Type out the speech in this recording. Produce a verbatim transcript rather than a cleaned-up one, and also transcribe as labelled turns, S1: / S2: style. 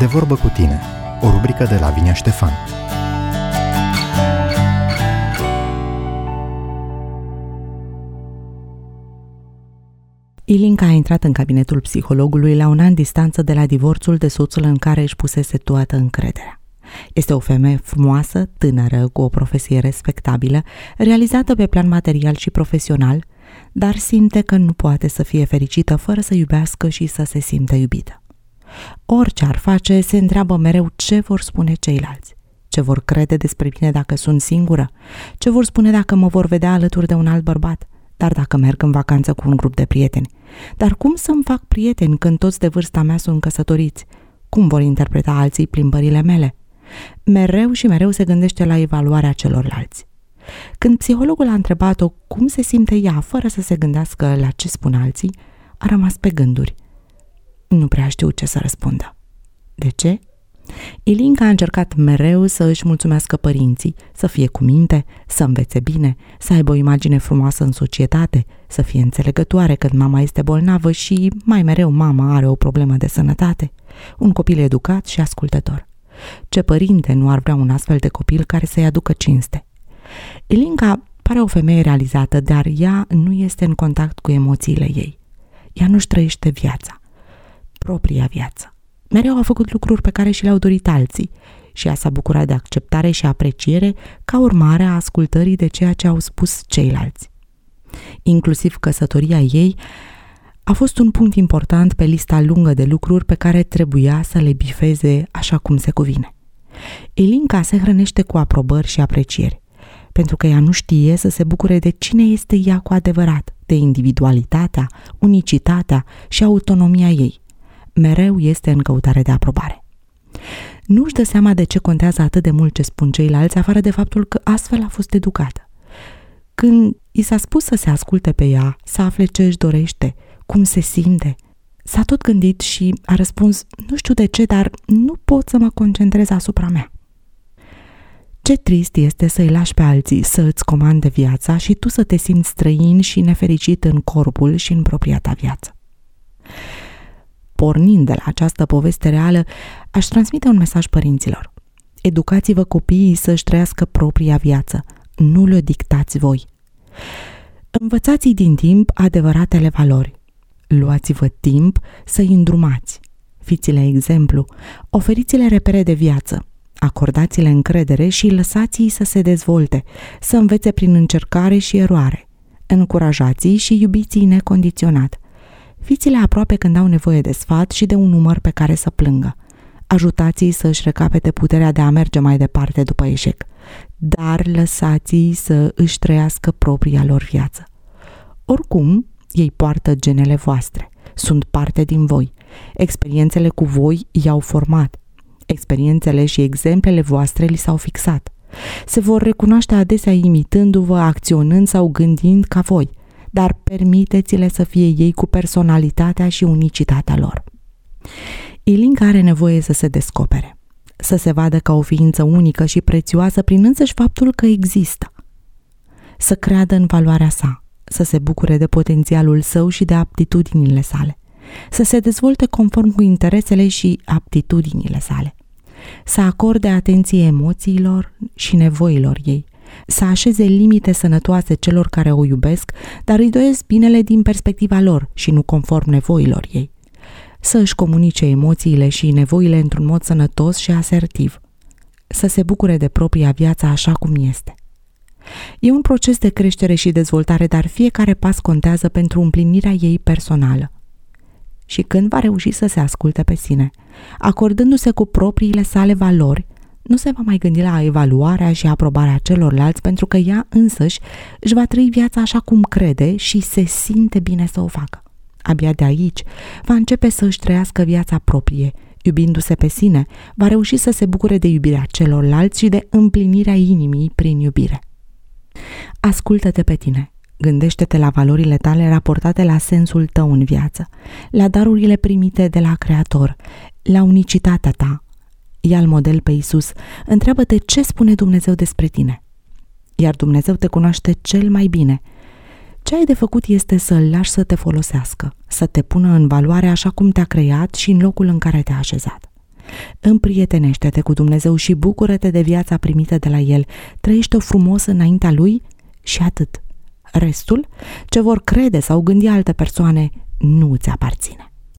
S1: De vorbă cu tine, o rubrică de Lavinia Ștefan.
S2: Ilinca a intrat în cabinetul psihologului la un an distanță de la divorțul de soțul în care își pusese toată încrederea. Este o femeie frumoasă, tânără, cu o profesie respectabilă, realizată pe plan material și profesional, dar simte că nu poate să fie fericită fără să iubească și să se simtă iubită. Orice ar face, se întreabă mereu ce vor spune ceilalți, ce vor crede despre mine dacă sunt singură, ce vor spune dacă mă vor vedea alături de un alt bărbat, dar dacă merg în vacanță cu un grup de prieteni. Dar cum să-mi fac prieteni când toți de vârsta mea sunt căsătoriți? Cum vor interpreta alții plimbările mele? Mereu și mereu se gândește la evaluarea celorlalți. Când psihologul a întrebat-o cum se simte ea fără să se gândească la ce spun alții, a rămas pe gânduri. Nu prea știu ce să răspundă. De ce? Ilinca a încercat mereu să își mulțumească părinții, să fie cu minte, să învețe bine, să aibă o imagine frumoasă în societate, să fie înțelegătoare când mama este bolnavă și mai mereu mama are o problemă de sănătate. Un copil educat și ascultător. Ce părinte nu ar vrea un astfel de copil care să-i aducă cinste? Ilinca pare o femeie realizată, dar ea nu este în contact cu emoțiile ei. Ea nu-și trăiește viața, propria viață. Mereu a făcut lucruri pe care și le-au dorit alții și ea s-a bucurat de acceptare și apreciere ca urmare a ascultării de ceea ce au spus ceilalți. Inclusiv căsătoria ei a fost un punct important pe lista lungă de lucruri pe care trebuia să le bifeze așa cum se cuvine. Ilinca se hrănește cu aprobări și aprecieri, pentru că ea nu știe să se bucure de cine este ea cu adevărat, de individualitatea, unicitatea și autonomia ei. Mereu este în căutare de aprobare. Nu își dă seama de ce contează atât de mult ce spun ceilalți, afară de faptul că astfel a fost educată. Când i s-a spus să se asculte pe ea, să afle ce își dorește, cum se simte, s-a tot gândit și a răspuns, nu știu de ce, dar nu pot să mă concentrez asupra mea. Ce trist este să-i lași pe alții să îți comande viața și tu să te simți străin și nefericit în corpul și în propria ta viață. Pornind de la această poveste reală, aș transmite un mesaj părinților. Educați-vă copiii să-și trăiască propria viață, nu le dictați voi. Învățați-i din timp adevăratele valori. Luați-vă timp să-i îndrumați. Fiți-le exemplu, oferiți-le repere de viață, acordați-le încredere și lăsați-i să se dezvolte, să învețe prin încercare și eroare. Încurajați-i și iubiți-i necondiționat. Fiți-le aproape când au nevoie de sfat și de un umăr pe care să plângă. Ajutați-i să își recapete puterea de a merge mai departe după eșec, dar lăsați-i să își trăiască propria lor viață. Oricum, ei poartă genele voastre, sunt parte din voi. Experiențele cu voi i-au format. Experiențele și exemplele voastre li s-au fixat. Se vor recunoaște adesea imitându-vă, acționând sau gândind ca voi, dar permiteți-le să fie ei cu personalitatea și unicitatea lor. Ilinca are nevoie să se descopere, să se vadă ca o ființă unică și prețioasă prin însăși faptul că există, să creadă în valoarea sa, să se bucure de potențialul său și de aptitudinile sale, să se dezvolte conform cu interesele și aptitudinile sale, să acorde atenție emoțiilor și nevoilor ei, să așeze limite sănătoase celor care o iubesc, dar îi doresc binele din perspectiva lor și nu conform nevoilor ei, să își comunice emoțiile și nevoile într-un mod sănătos și asertiv, să se bucure de propria viață așa cum este. E un proces de creștere și dezvoltare, dar fiecare pas contează pentru împlinirea ei personală. Și când va reuși să se asculte pe sine, acordându-se cu propriile sale valori, nu se va mai gândi la evaluarea și aprobarea celorlalți, pentru că ea însăși își va trăi viața așa cum crede și se simte bine să o facă. Abia de aici va începe să își trăiască viața proprie, iubindu-se pe sine, va reuși să se bucure de iubirea celorlalți și de împlinirea inimii prin iubire. Ascultă-te pe tine, gândește-te la valorile tale raportate la sensul tău în viață, la darurile primite de la Creator, la unicitatea ta. Ia-l model pe Iisus, întreabă-te ce spune Dumnezeu despre tine. Iar Dumnezeu te cunoaște cel mai bine. Ce ai de făcut este să-L lași să te folosească, să te pună în valoare așa cum te-a creat și în locul în care te-a așezat. Împrietenește-te cu Dumnezeu și bucură-te de viața primită de la El. Trăiește-o frumos înaintea Lui și atât. Restul, ce vor crede sau gândi alte persoane, nu îți aparține.